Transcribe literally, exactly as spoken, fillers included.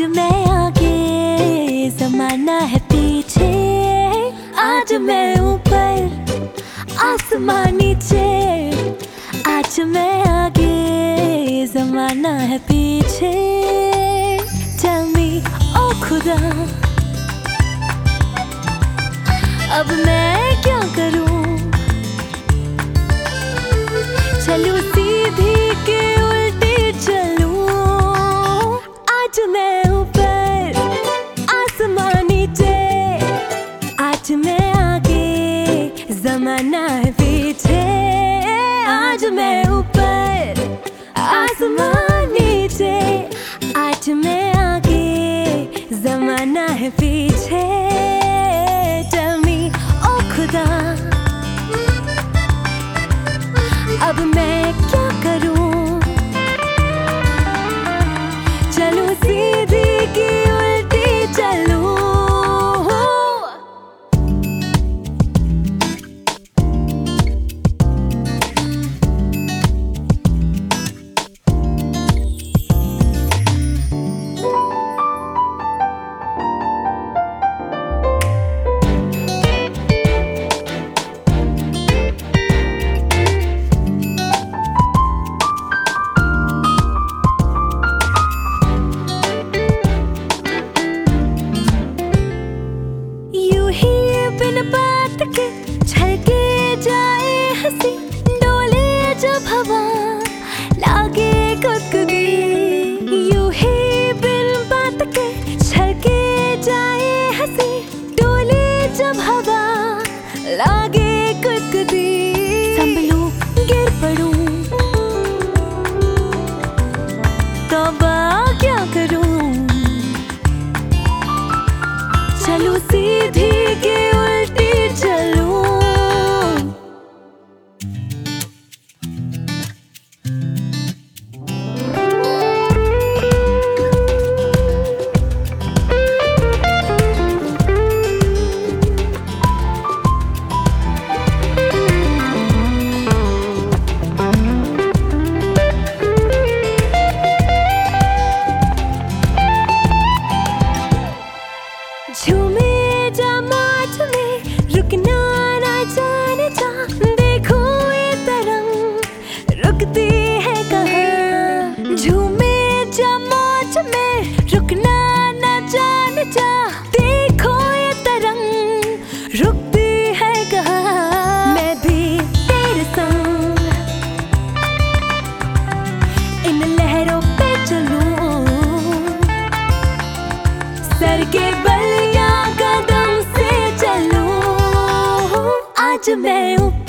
मैं आगे जमाना है पीछे, आज मैं ऊपर आसमान नीचे, आज मैं आगे जमाना है पीछे। Tell me ओ खुदा अब मैं क्या करूं, चलूं सीधी के उल्टी चलूं, आज मैं ऊपर आसमान नीचे, आज मैं आगे जमाना है पीछे, आज मैं ऊपर आसमान नीचे, आज मैं आगे जमाना है पीछे। Tell me ओ खुदा अब मैं क्या करूं, चलूं सीधी की उल्टी चलूं। बात के छलके जाए हंसी, डोले जब हवा लागे गुदगुदी, यूं ही बिन बात के छलके जाए हंसी, डोले जब हवा लागे गुदगुदी। संभलूं गिर पड़ूं तौबा क्या करूं, चलूं सीधी के उल्टी चलूं। झूमे जा मौज में रुकना ना जाने जा, देखो ये तरंग रुकती है कहाँ। झूमे जा मौज में रुकना ना जाने जा, देखो ये तरंग रुकती है कहाँ। मैं भी तेरे संग इन लहरों पे चलूं, सर के बल कदम से चलूं, आज मैं ऊपर